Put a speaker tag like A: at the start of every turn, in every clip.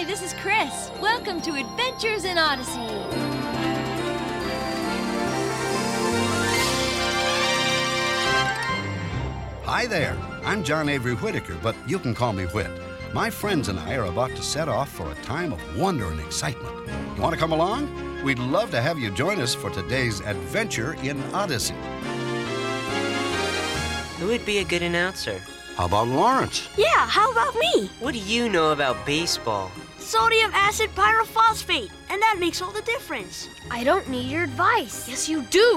A: Hi, this is Chris. Welcome to Adventures in Odyssey.
B: Hi there. I'm John Avery Whitaker, but you can call me Whit. My friends and I are about to set off for a time of wonder and excitement. You want to come along? We'd love to have you join us for today's Adventure in Odyssey.
C: Who would be a good announcer?
B: How about Lawrence?
D: Yeah, how about me?
C: What do you know about baseball?
D: Sodium acid pyrophosphate, and that makes all the difference.
A: I don't need your advice. Yes, you do.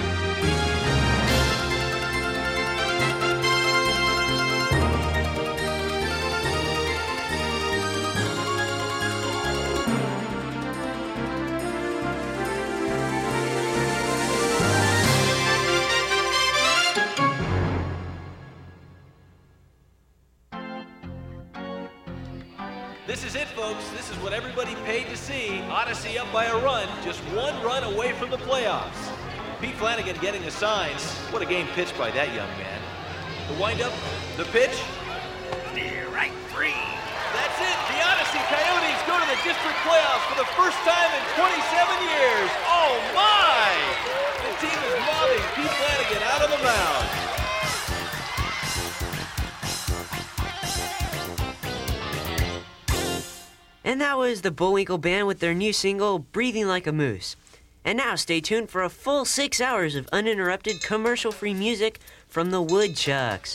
E: This is it, folks. This is what everybody paid to see. Odyssey up by a run, just one run away from the playoffs. Pete Flanagan getting the signs. What a game pitched by that young man. The windup, the pitch. Near right, free. That's it. The Odyssey Coyotes go to the district playoffs for the first time in 27 years. Oh, my! The team is mobbing Pete Flanagan out of the mound.
C: And that was the Bullwinkle Band with their new single, Breathing Like a Moose. And now stay tuned for a full 6 hours of uninterrupted commercial-free music from the Woodchucks.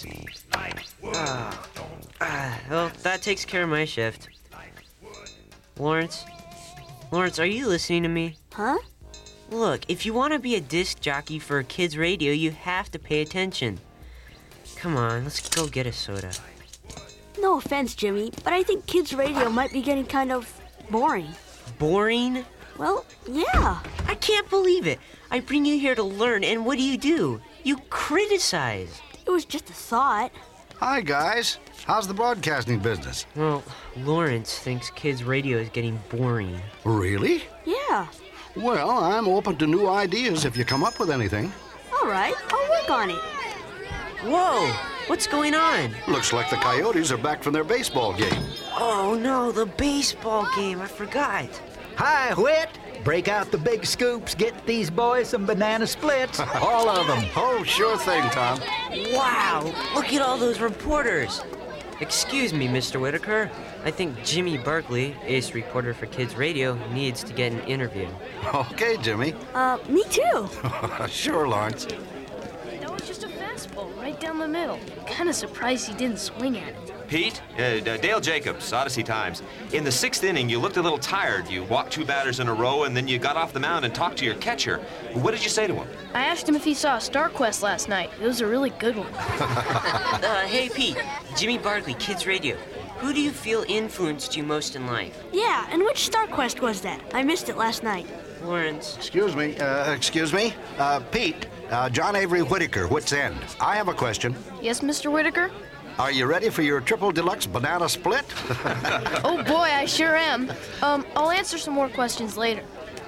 C: Well, that takes care of my shift. Lawrence, are you listening to me?
D: Huh?
C: Look, if you want to be a disc jockey for kids radio, you have to pay attention. Come on, let's go get a soda.
D: No offense, Jimmy, but I think kids' radio might be getting kind of boring.
C: Boring?
D: Well, yeah.
C: I can't believe it. I bring you here to learn, and what do? You criticize.
D: It was just a thought.
B: Hi, guys. How's the broadcasting business?
C: Well, Lawrence thinks kids' radio is getting boring.
B: Really?
D: Yeah.
B: Well, I'm open to new ideas if you come up with anything.
D: All right, I'll work on it.
C: Whoa! What's going on?
B: Looks like the Coyotes are back from their baseball game.
C: Oh, no, the baseball game. I forgot.
F: Hi, Whit. Break out the big scoops. Get these boys some banana splits. All of them.
B: Oh, sure thing, Tom.
C: Wow! Look at all those reporters. Excuse me, Mr. Whitaker. I think Jimmy Barkley, ace reporter for Kids Radio, needs to get an interview.
B: Okay, Jimmy.
D: Me too.
B: Sure, Lawrence.
A: That was just a fastball right down the middle. Kind of surprised he didn't swing at it.
G: Pete, Dale Jacobs, Odyssey Times. In the 6th inning, you looked a little tired. You walked 2 batters in a row, and then you got off the mound and talked to your catcher. What did you say to him?
A: I asked him if he saw Star Quest last night. It was a really good one.
C: Hey, Pete. Jimmy Barkley, Kids Radio. Who do you feel influenced you most in life?
D: Yeah, and which Star Quest was that? I missed it last night.
C: Lawrence.
B: Excuse me. Pete, John Avery Whitaker, Wits End. I have a question.
A: Yes, Mr. Whitaker?
B: Are you ready for your triple deluxe banana split?
A: Oh, boy, I sure am. I'll answer some more questions later.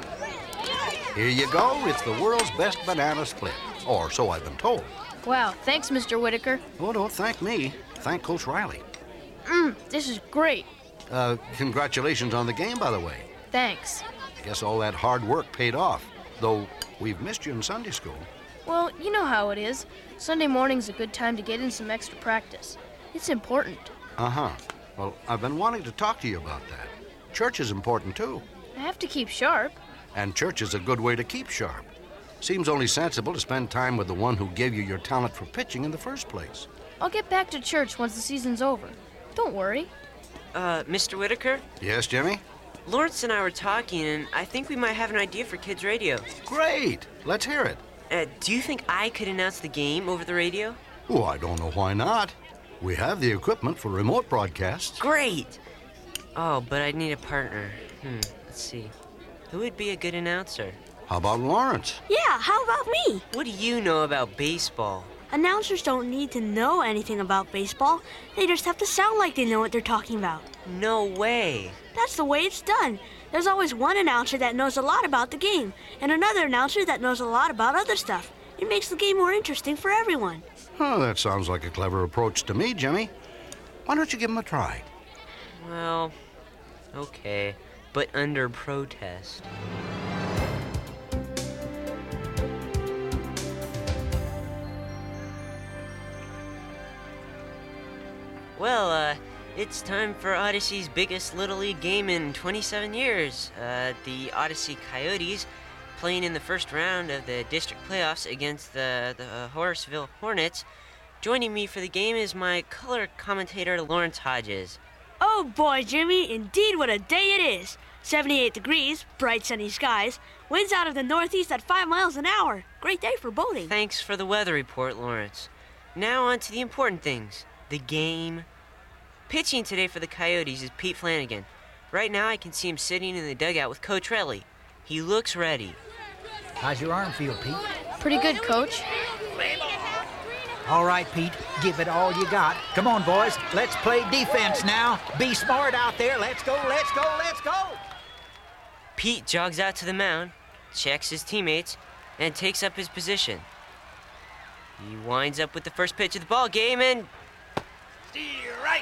B: Here you go. It's the world's best banana split. Or so I've been told.
A: Wow, thanks, Mr. Whitaker.
B: Oh, don't thank me. Thank Coach Riley.
A: This is great.
B: Congratulations on the game, by the way.
A: Thanks.
B: I guess all that hard work paid off, though we've missed you in Sunday school.
A: Well, you know how it is. Sunday morning's a good time to get in some extra practice. It's important.
B: Uh-huh. Well, I've been wanting to talk to you about that. Church is important, too.
A: I have to keep sharp.
B: And church is a good way to keep sharp. Seems only sensible to spend time with the one who gave you your talent for pitching in the first place.
A: I'll get back to church once the season's over. Don't worry.
C: Mr. Whitaker?
B: Yes, Jimmy?
C: Lawrence and I were talking, and I think we might have an idea for Kids Radio.
B: Great! Let's hear it.
C: Do you think I could announce the game over the radio?
B: Oh, I don't know why not. We have the equipment for remote broadcasts.
C: Great! Oh, but I'd need a partner. Let's see. Who would be a good announcer?
B: How about Lawrence?
D: Yeah, how about me?
C: What do you know about baseball?
D: Announcers don't need to know anything about baseball. They just have to sound like they know what they're talking about.
C: No way.
D: That's the way it's done. There's always one announcer that knows a lot about the game, and another announcer that knows a lot about other stuff. It makes the game more interesting for everyone.
B: Oh, that sounds like a clever approach to me, Jimmy. Why don't you give him a try?
C: Well, Okay, but under protest. Well, it's time for Odyssey's biggest Little League game in 27 years. The Odyssey Coyotes playing in the first round of the district playoffs against the Horaceville Hornets. Joining me for the game is my color commentator, Lawrence Hodges.
D: Oh boy, Jimmy, indeed what a day it is. 78 degrees, bright sunny skies, winds out of the northeast at 5 miles an hour. Great day for boating.
C: Thanks for the weather report, Lawrence. Now on to the important things, the game. Pitching today for the Coyotes is Pete Flanagan. Right now I can see him sitting in the dugout with Coach Relly. He looks ready.
F: How's your arm feel, Pete?
A: Pretty good, Coach.
F: All right, Pete, give it all you got. Come on, boys, let's play defense now. Be smart out there. Let's go, let's go, let's go.
C: Pete jogs out to the mound, checks his teammates, and takes up his position. He winds up with the first pitch of the ball game and...
E: Steer right.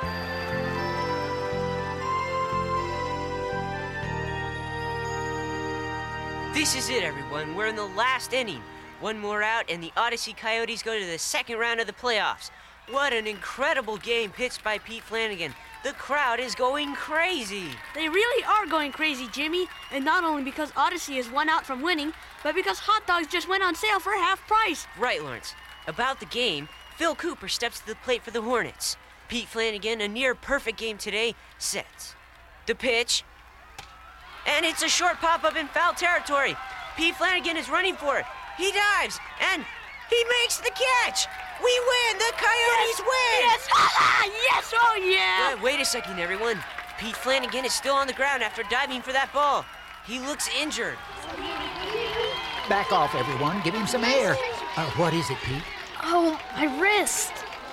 C: This is it, everyone. We're in the last inning. One more out, and the Odyssey Coyotes go to the second round of the playoffs. What an incredible game pitched by Pete Flanagan. The crowd is going crazy.
D: They really are going crazy, Jimmy. And not only because Odyssey is 1 out from winning, but because hot dogs just went on sale for half price.
C: Right, Lawrence. About the game, Phil Cooper steps to the plate for the Hornets. Pete Flanagan, a near-perfect game today, sets. The pitch. And it's a short pop-up in foul territory. Pete Flanagan is running for it. He dives, and he makes the catch. We win. The Coyotes win.
D: Yes, yes, oh yeah.
C: Wait a second, everyone. Pete Flanagan is still on the ground after diving for that ball. He looks injured.
F: Back off, everyone. Give him some air. What is it, Pete?
A: Oh, my wrist.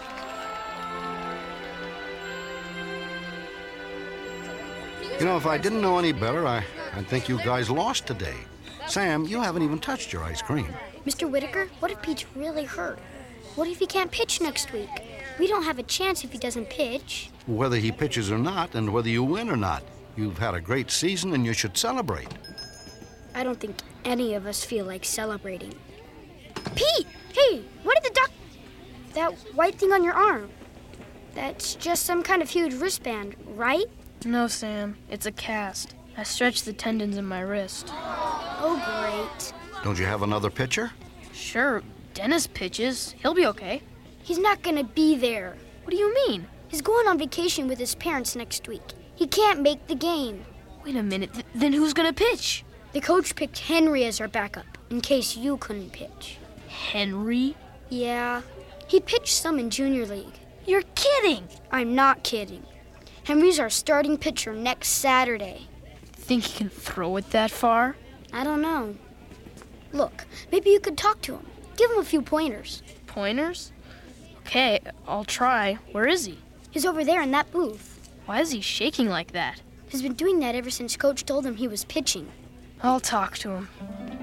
B: You know, if I didn't know any better, I'd think you guys lost today. Sam, you haven't even touched your ice cream.
H: Mr. Whitaker, what if Pete's really hurt? What if he can't pitch next week? We don't have a chance if he doesn't pitch.
B: Whether he pitches or not, and whether you win or not, you've had a great season and you should celebrate.
H: I don't think any of us feel like celebrating. Pete! Hey, what did the doc... That white thing on your arm. That's just some kind of huge wristband, right?
A: No, Sam. It's a cast. I stretched the tendons in my wrist.
H: Oh, great.
B: Don't you have another pitcher?
A: Sure, Dennis pitches. He'll be okay.
H: He's not gonna be there.
A: What do you mean?
H: He's going on vacation with his parents next week. He can't make the game.
A: Wait a minute. Then who's gonna pitch?
H: The coach picked Henry as our backup, in case you couldn't pitch.
A: Henry?
H: Yeah. He pitched some in Junior League.
A: You're kidding!
H: I'm not kidding. Henry's our starting pitcher next Saturday.
A: Think he can throw it that far?
H: I don't know. Look, maybe you could talk to him. Give him a few pointers.
A: Pointers? Okay, I'll try. Where is he?
H: He's over there in that booth.
A: Why is he shaking like that?
H: He's been doing that ever since Coach told him he was pitching.
A: I'll talk to him.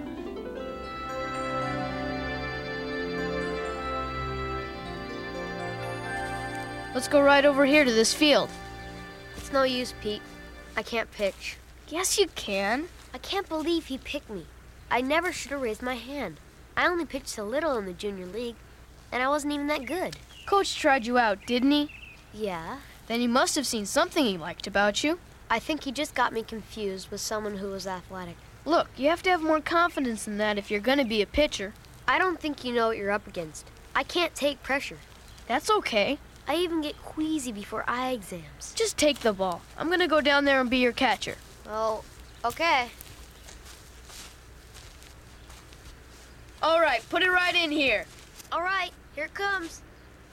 A: Let's go right over here to this field.
I: It's no use, Pete. I can't pitch.
A: Yes, you can.
I: I can't believe he picked me. I never should have raised my hand. I only pitched so little in the Junior League, and I wasn't even that good.
A: Coach tried you out, didn't he?
I: Yeah.
A: Then he must have seen something he liked about you.
I: I think he just got me confused with someone who was athletic.
A: Look, you have to have more confidence than that if you're going to be a pitcher.
I: I don't think you know what you're up against. I can't take pressure.
A: That's okay.
I: I even get queasy before eye exams.
A: Just take the ball. I'm going to go down there and be your catcher.
I: Oh, okay.
A: All right, put it right in here.
I: All right, here it comes.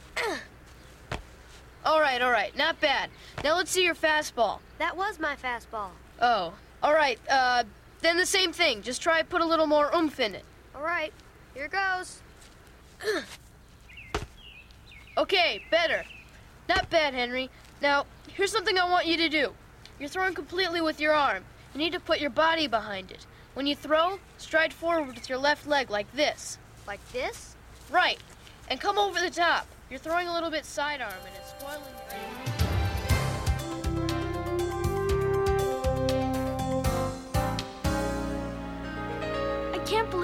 A: All right, not bad. Now let's see your fastball.
I: That was my fastball.
A: Oh, all right, then the same thing. Just try to put a little more oomph in it.
I: All right, here goes.
A: Okay, better. Not bad, Henry. Now, here's something I want you to do. You're throwing completely with your arm. You need to put your body behind it. When you throw, stride forward with your left leg like this.
I: Like this?
A: Right. And come over the top. You're throwing a little bit sidearm and it's spoiling your aim.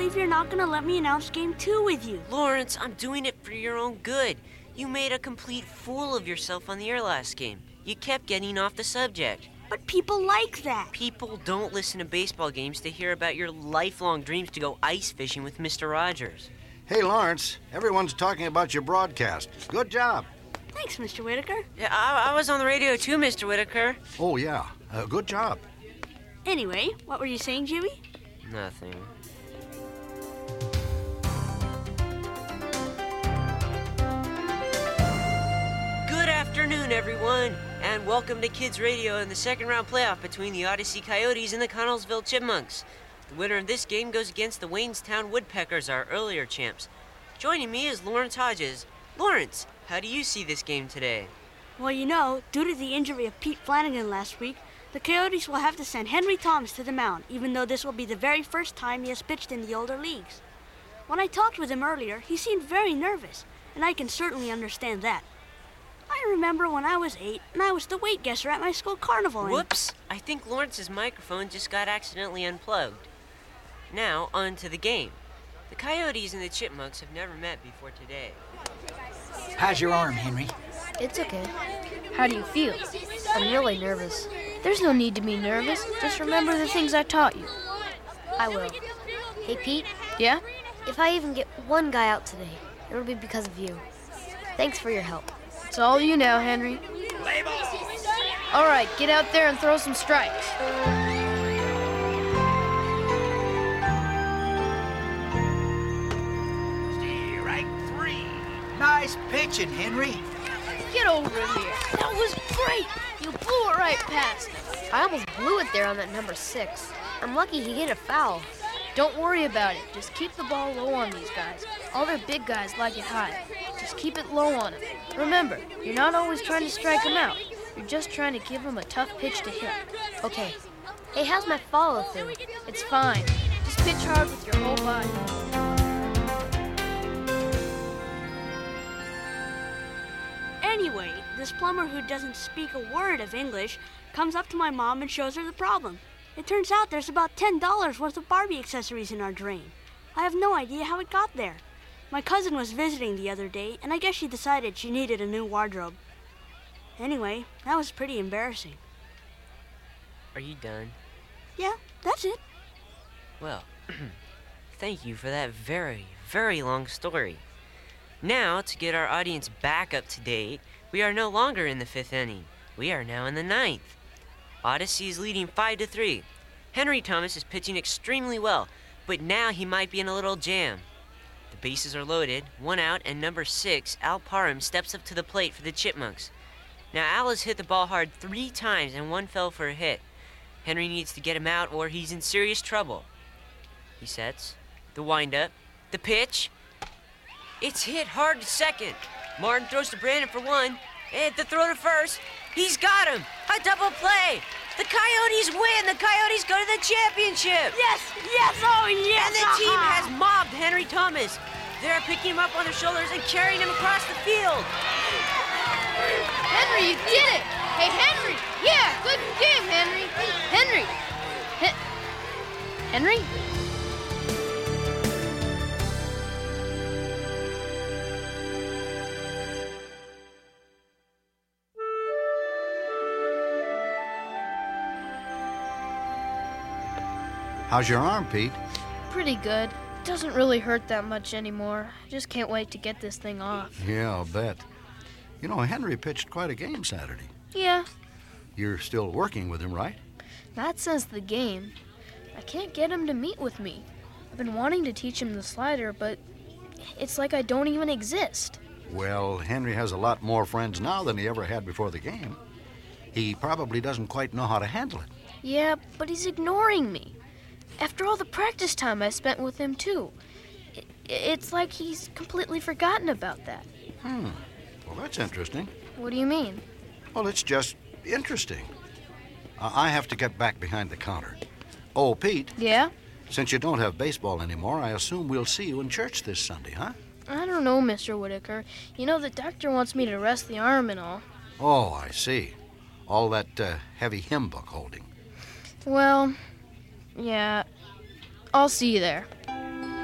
D: believe you're not gonna let me announce Game 2 with you.
C: Lawrence, I'm doing it for your own good. You made a complete fool of yourself on the air last game. You kept getting off the subject.
D: But people like that.
C: People don't listen to baseball games to hear about your lifelong dreams to go ice fishing with Mr. Rogers.
B: Hey, Lawrence, everyone's talking about your broadcast. Good job.
D: Thanks, Mr. Whitaker.
C: Yeah, I was on the radio too, Mr. Whitaker.
B: Oh, yeah. Good job.
D: Anyway, what were you saying, Jimmy?
C: Nothing. Good afternoon, everyone, and welcome to Kids Radio in the second round playoff between the Odyssey Coyotes and the Connellsville Chipmunks. The winner of this game goes against the Waynestown Woodpeckers, our earlier champs. Joining me is Lawrence Hodges. Lawrence, how do you see this game today?
D: Well, you know, due to the injury of Pete Flanagan last week, the Coyotes will have to send Henry Thomas to the mound, even though this will be the very first time he has pitched in the older leagues. When I talked with him earlier, he seemed very nervous, and I can certainly understand that. I remember when I was 8 and I was the weight guesser at my school carnival.
C: Whoops! I think Lawrence's microphone just got accidentally unplugged. Now, on to the game. The Coyotes and the Chipmunks have never met before today.
F: How's your arm, Henry?
A: It's okay. How do you feel?
I: I'm really nervous.
A: There's no need to be nervous. Just remember the things I taught you.
I: I will. Hey, Pete,
A: Yeah?
I: if I even get one guy out today, it'll be because of you. Thanks for your help.
A: It's all you now, Henry. All right, get out there and throw some strikes.
F: Strike 3. Nice pitching, Henry.
A: Get over here. That was great. You blew it right past him.
I: I almost blew it there on that number 6. I'm lucky he hit a foul.
A: Don't worry about it. Just keep the ball low on these guys. All their big guys like it high. Just keep it low on them. Remember, you're not always trying to strike them out. You're just trying to give them a tough pitch to hit.
I: Okay. Hey, how's my follow-through?
A: It's fine. Just pitch hard with your whole body.
D: Anyway, this plumber who doesn't speak a word of English comes up to my mom and shows her the problem. It turns out there's about $10 worth of Barbie accessories in our drain. I have no idea how it got there. My cousin was visiting the other day, and I guess she decided she needed a new wardrobe. Anyway, that was pretty embarrassing.
C: Are you done?
D: Yeah, that's it.
C: Well, thank you for that very, very long story. Now, to get our audience back up to date, we are no longer in the 5th inning. We are now in the 9th. Odyssey is leading 5-3. Henry Thomas is pitching extremely well, but now he might be in a little jam. The bases are loaded, 1 out, and number 6, Al Parham, steps up to the plate for the Chipmunks. Now, Al has hit the ball hard 3 times and 1 fell for a hit. Henry needs to get him out or he's in serious trouble. He sets. The windup. The pitch. It's hit hard to second. Martin throws to Brandon for 1. And the throw to first. He's got him. A double play. The Coyotes win. The Coyotes go to the championship.
D: Yes, yes, oh yes!
C: And the team has mobbed Henry Thomas. They're picking him up on their shoulders and carrying him across the field.
A: Henry, you did it! Hey, Henry! Yeah, good game, Henry! Henry! Henry?
B: How's your arm, Pete?
A: Pretty good. Doesn't really hurt that much anymore. Just can't wait to get this thing off.
B: Yeah, I'll bet. You know, Henry pitched quite a game Saturday.
A: Yeah,
B: You're still working with him, right?
A: not since the game. I can't get him to meet with me. I've been wanting to teach him the slider, but it's like I don't even exist.
B: Well, Henry has a lot more friends now than he ever had before the game. He probably doesn't quite know how to handle it.
A: Yeah, but he's ignoring me. After all the practice time I spent with him, too. It's like he's completely forgotten about that.
B: Well, that's interesting.
A: What do you mean?
B: Well, it's just interesting. I have to get back behind the counter. Oh, Pete,
A: Yeah?
B: since you don't have baseball anymore, I assume we'll see you in church this Sunday, huh?
A: I don't know, Mr. Whitaker. You know, the doctor wants me to rest the arm and all.
B: Oh, I see. All that heavy hymn book holding.
A: Well, yeah. I'll see you there.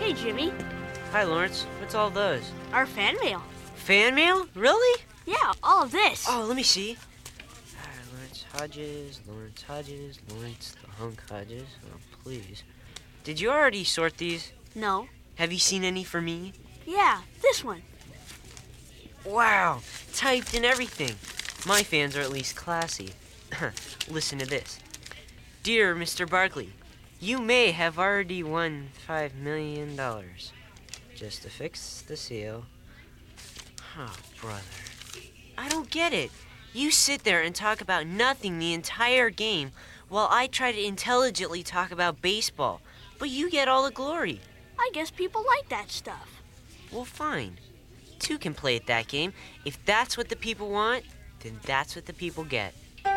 D: Hey, Jimmy.
C: Hi, Lawrence. What's all those?
D: Our fan mail.
C: Fan mail? Really?
D: Yeah, all of this.
C: Oh, let me see. Lawrence Hodges, Lawrence the Hunk Hodges. Oh, please. Did you already sort these?
D: No.
C: Have you seen any for me?
D: Yeah, this one.
C: Wow, typed and everything. My fans are at least classy. Listen to this. Dear Mr. Barkley, you may have already won $5 million. Just to fix the seal. Oh, brother. I don't get it. You sit there and talk about nothing the entire game while I try to intelligently talk about baseball. But you get all the glory.
D: I guess people like that stuff.
C: Well, fine. Two can play at that game. If that's what the people want, then that's what the people get.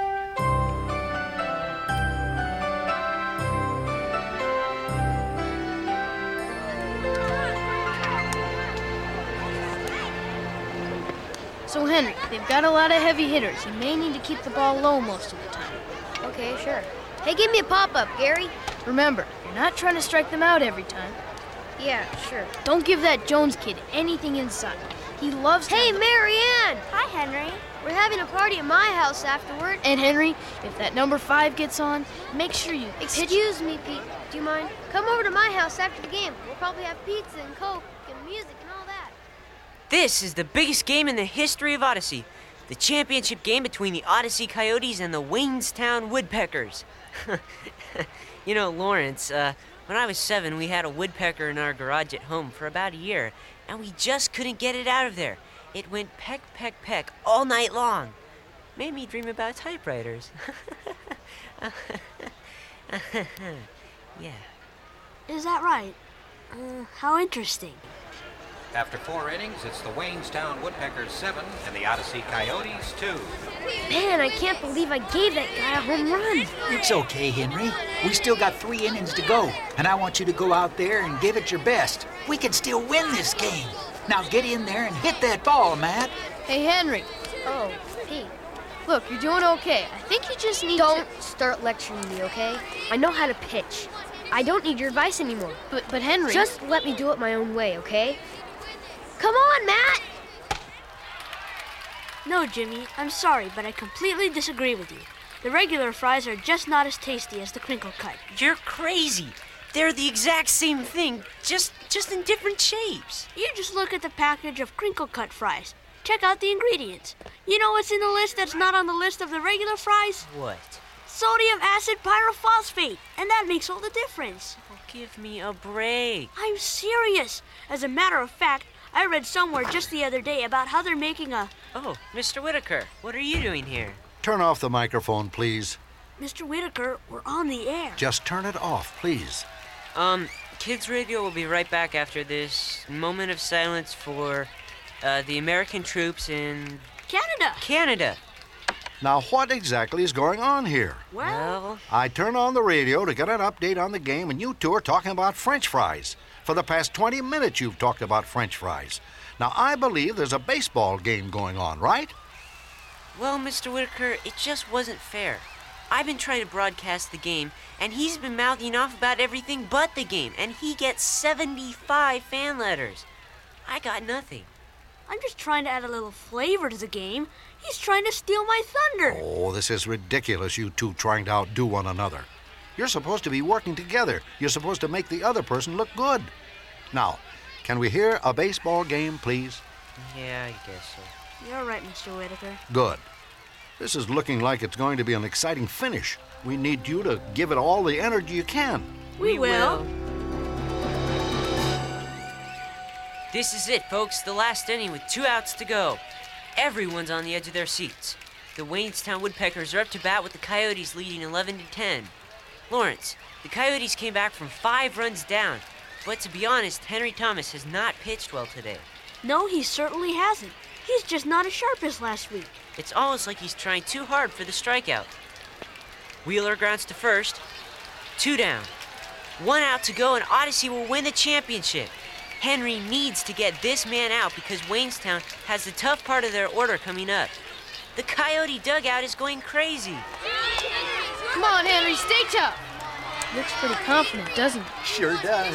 A: So, Henry, they've got a lot of heavy hitters. You may need to keep the ball low most of the time.
I: Okay, sure. Hey, give me a pop-up, Gary.
A: Remember, you're not trying to strike them out every time.
I: Yeah, sure.
A: Don't give that Jones kid anything inside. He loves to...
I: Hey, Marianne!
D: Hi, Henry.
I: We're having a party at my house afterward.
A: And, Henry, if that number 5 gets on, make sure you...
I: Excuse me, Pete. Do you mind? Come over to my house after the game. We'll probably have pizza and Coke and music and all that.
C: This is the biggest game in the history of Odyssey. The championship game between the Odyssey Coyotes and the Waynestown Woodpeckers. You know, Lawrence, when I was 7, we had a woodpecker in our garage at home for about a year, and we just couldn't get it out of there. It went peck, peck, peck all night long. Made me dream about typewriters. Yeah.
D: Is that right? How interesting.
J: After 4 innings, it's the Waynestown Woodpeckers 7 and the Odyssey Coyotes 2.
I: Man, I can't believe I gave that guy a home run.
F: It's okay, Henry. We still got 3 innings to go, and I want you to go out there and give it your best. We can still win this game. Now get in there and hit that ball, Matt.
A: Hey, Henry.
I: Oh, Pete.
A: Look, you're doing okay. I think you just need
I: Don't start lecturing me, okay? I know how to pitch. I don't need your advice anymore.
A: But Henry...
I: Just let me do it my own way, okay? Come on, Matt!
D: No, Jimmy, I'm sorry, but I completely disagree with you. The regular fries are just not as tasty as the crinkle cut.
C: You're crazy. They're the exact same thing, just in different shapes.
D: You just look at the package of crinkle cut fries. Check out the ingredients. You know what's in the list that's not on the list of the regular fries?
C: What?
D: Sodium acid pyrophosphate, and that makes all the difference.
C: Oh, give me a break.
D: I'm serious. As a matter of fact, I read somewhere just the other day about how they're making a...
C: Oh, Mr. Whitaker, what are you doing here?
B: Turn off the microphone, please.
D: Mr. Whitaker, we're on the air.
B: Just turn it off, please.
C: Kids Radio will be right back after this moment of silence for the American troops in... Canada.
B: Now, what exactly is going on here?
C: Well...
B: I turn on the radio to get an update on the game, and you two are talking about French fries. For the past 20 minutes, you've talked about French fries. Now, I believe there's a baseball game going on, right?
C: Well, Mr. Whitaker, it just wasn't fair. I've been trying to broadcast the game, and he's been mouthing off about everything but the game, and he gets 75 fan letters. I got nothing.
D: I'm just trying to add a little flavor to the game. He's trying to steal my thunder.
B: Oh, this is ridiculous, you two trying to outdo one another. You're supposed to be working together. You're supposed to make the other person look good. Now, can we hear a baseball game, please?
C: Yeah, I guess so.
D: You're right, Mr. Whitaker.
B: Good. This is looking like it's going to be an exciting finish. We need you to give it all the energy you can.
D: We will.
C: This is it, folks. The last inning with 2 outs to go. Everyone's on the edge of their seats. The Waynestown Woodpeckers are up to bat with the Coyotes leading 11-10. Lawrence, the Coyotes came back from 5 runs down. But to be honest, Henry Thomas has not pitched well today.
D: No, he certainly hasn't. He's just not as sharp as last week.
C: It's almost like he's trying too hard for the strikeout. Wheeler grounds to first. 2 down. 1 out to go, and Odyssey will win the championship. Henry needs to get this man out because Waynestown has the tough part of their order coming up. The Coyote dugout is going crazy.
A: Come on, Henry, stay tough. Looks pretty confident, doesn't he?
F: Sure does.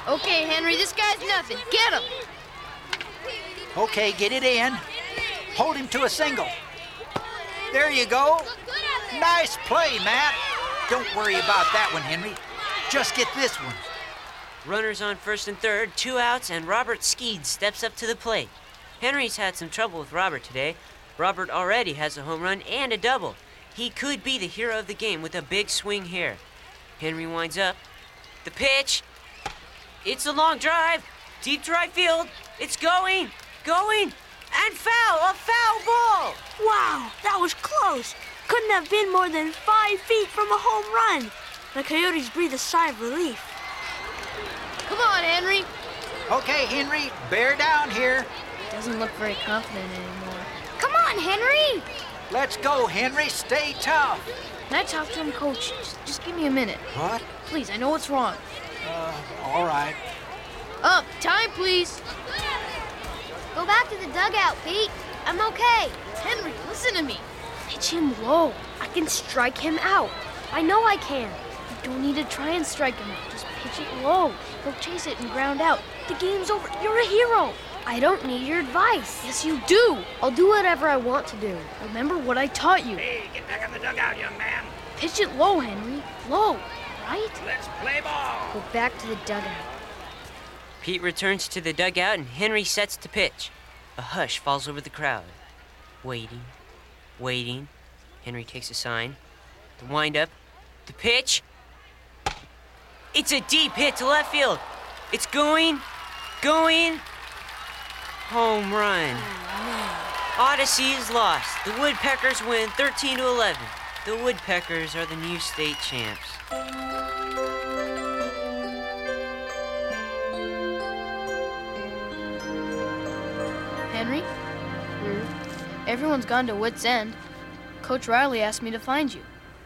A: Okay, Henry, this guy's nothing. Get him!
F: Okay, get it in. Hold him to a single. There you go. Nice play, Matt. Don't worry about that one, Henry. Just get this one.
C: Runners on first and third, 2 outs, and Robert Skeed steps up to the plate. Henry's had some trouble with Robert today. Robert already has a home run and a double. He could be the hero of the game with a big swing here. Henry winds up. The pitch. It's a long drive. Deep to right field. It's going, and foul. A foul ball.
D: Wow, that was close. Couldn't have been more than 5 feet from a home run. The Coyotes breathe a sigh of relief.
A: Come on, Henry.
F: Okay, Henry, bear down here.
A: Doesn't look very confident anymore.
H: Come on, Henry!
F: Let's go, Henry. Stay tough.
A: Can I talk to him, Coach? Just give me a minute.
F: What?
A: Please, I know what's wrong.
F: All right.
A: Time, please.
H: Go back to the dugout, Pete. I'm okay.
A: Henry, listen to me.
H: Pitch him low. I can strike him out. I know I can.
A: You don't need to try and strike him out. Just pitch it low. He'll chase it and ground out. The game's over. You're a hero.
H: I don't need your advice.
A: Yes, you do.
H: I'll do whatever I want to do.
A: Remember what I taught you.
K: Hey, get back in the dugout, young man.
A: Pitch it low, Henry. Low, right?
K: Let's play ball.
H: Go back to the dugout.
C: Pete returns to the dugout, and Henry sets to pitch. A hush falls over the crowd. Waiting. Henry takes a sign. The windup. The pitch. It's a deep hit to left field. It's going. Home run. Odyssey is lost. The Woodpeckers win 13-11. The Woodpeckers are the new state champs.
A: Henry? Everyone's gone to Wits End. Coach Riley asked me to find you.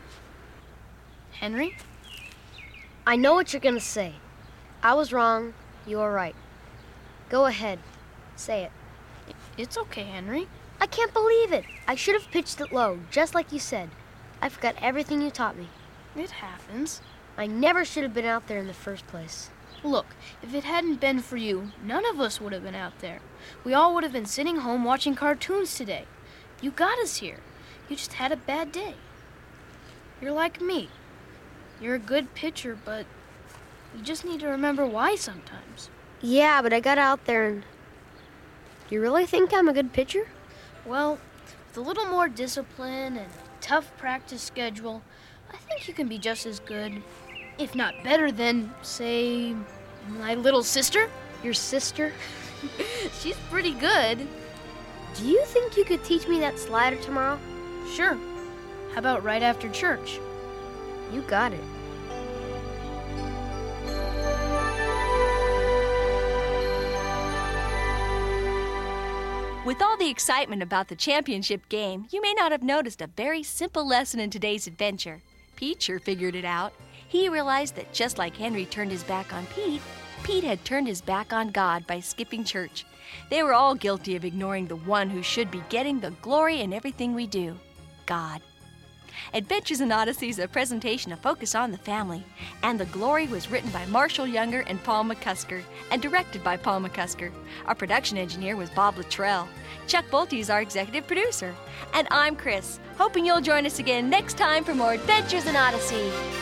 A: Henry?
H: I know what you're gonna say. I was wrong. You were right. Go ahead. Say it.
A: It's okay, Henry.
H: I can't believe it. I should have pitched it low, just like you said. I forgot everything you taught me.
A: It happens.
H: I never should have been out there in the first place.
A: Look, if it hadn't been for you, none of us would have been out there. We all would have been sitting home watching cartoons today. You got us here. You just had a bad day. You're like me. You're a good pitcher, but you just need to remember why sometimes.
H: Yeah, but I got out there and... You really think I'm a good pitcher?
A: Well, with a little more discipline and a tough practice schedule, I think you can be just as good, if not better than, say, my little sister.
H: Your sister?
A: She's pretty good.
H: Do you think you could teach me that slider tomorrow?
A: Sure. How about right after church?
H: You got it.
L: With all the excitement about the championship game, you may not have noticed a very simple lesson in today's adventure. Pete sure figured it out. He realized that just like Henry turned his back on Pete, Pete had turned his back on God by skipping church. They were all guilty of ignoring the one who should be getting the glory in everything we do, God. Adventures in Odyssey is a presentation of Focus on the Family, and The Glory was written by Marshall Younger and Paul McCusker, and directed by Paul McCusker. Our production engineer was Bob Luttrell. Chuck Bolte is our executive producer. And I'm Chris, hoping you'll join us again next time for more Adventures in Odyssey.